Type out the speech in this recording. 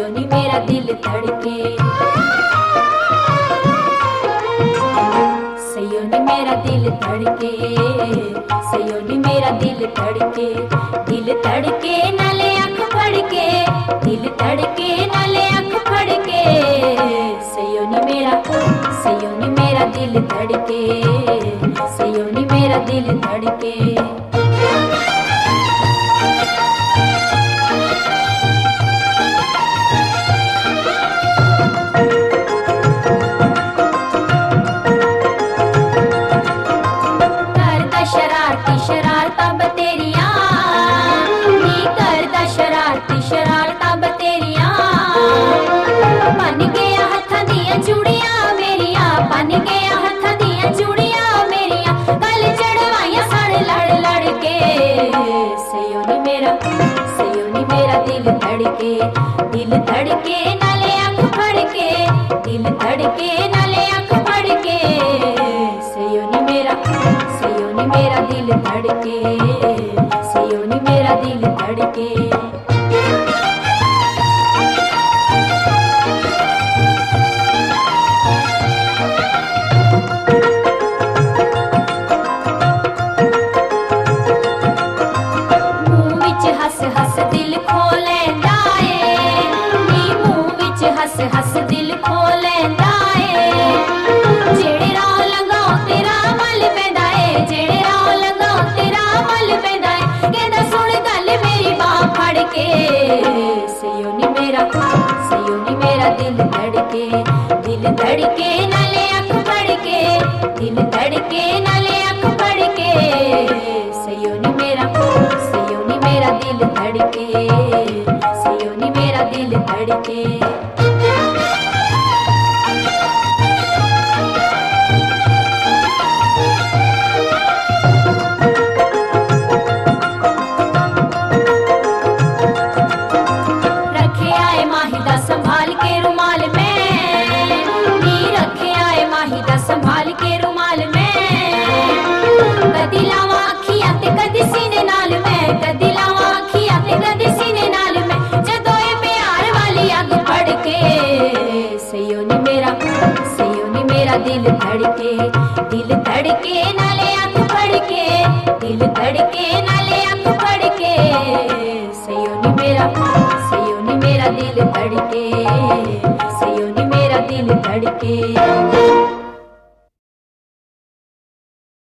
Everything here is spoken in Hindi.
सयो नी मेरा दिल धड़के, सयो नी मेरा दिल धड़के, सयो नी मेरा दिल धड़के, दिल धड़के नाले अख फड़के, दिल धड़के नाले अख फड़के, सयो नी मेरा दिल धड़के, सयो नी मेरा दिल धड़के। शरारता बतेरिया नी करदा शरारती शरारता बतेरिया, बन गया हत्थां दियां चूड़ियां मेरिया, बन गया हत्थां दियां चूड़ियां मेरिया, गल चढ़वाइयां साढ़े लड़ लड़ के, सयो नी मेरा दिल धड़के, दिल धड़के नाले अख फड़के, दिल धड़के नाले अख फड़के, सयो नी मेरा दिल धड़के, सयो नी मेरा दिल धड़के। मुंह विच हस हस दिल खो लैंदा ए, नी मुंह विच हस हस दिल खो लैंदा ए, जेड़े राह लंघाओ तेरा मल पैंदा ए, जेड़े राह लंघाओ तेरा मल पैंदा ए, कहंदा सुन गल मेरी बाह फड़ के, सयो नी मेरा दिल धड़के, दिल धड़के नाले अख फड़के, दिल धड़के नाले अख फड़के, सयो नी मेरा दिल धड़के, सयो नी मेरा दिल धड़के। संभाल के रुमाल में, नी रखे आए माहिदा संभाल के रुमाल में, कदी लावा अखियां ते कदी सीने नाल में, कदी लावा अखियां ते कदी सीने नाल में, जदों ए प्यार वाली अग फड़ के, सयो नी मेरा दिल धड़के, दिल धड़के नाले अख फड़के, दिल धड़के नाले अख फड़के, सयो नी मेरा दिल धड़के, सयो नी मेरा दिल धड़के।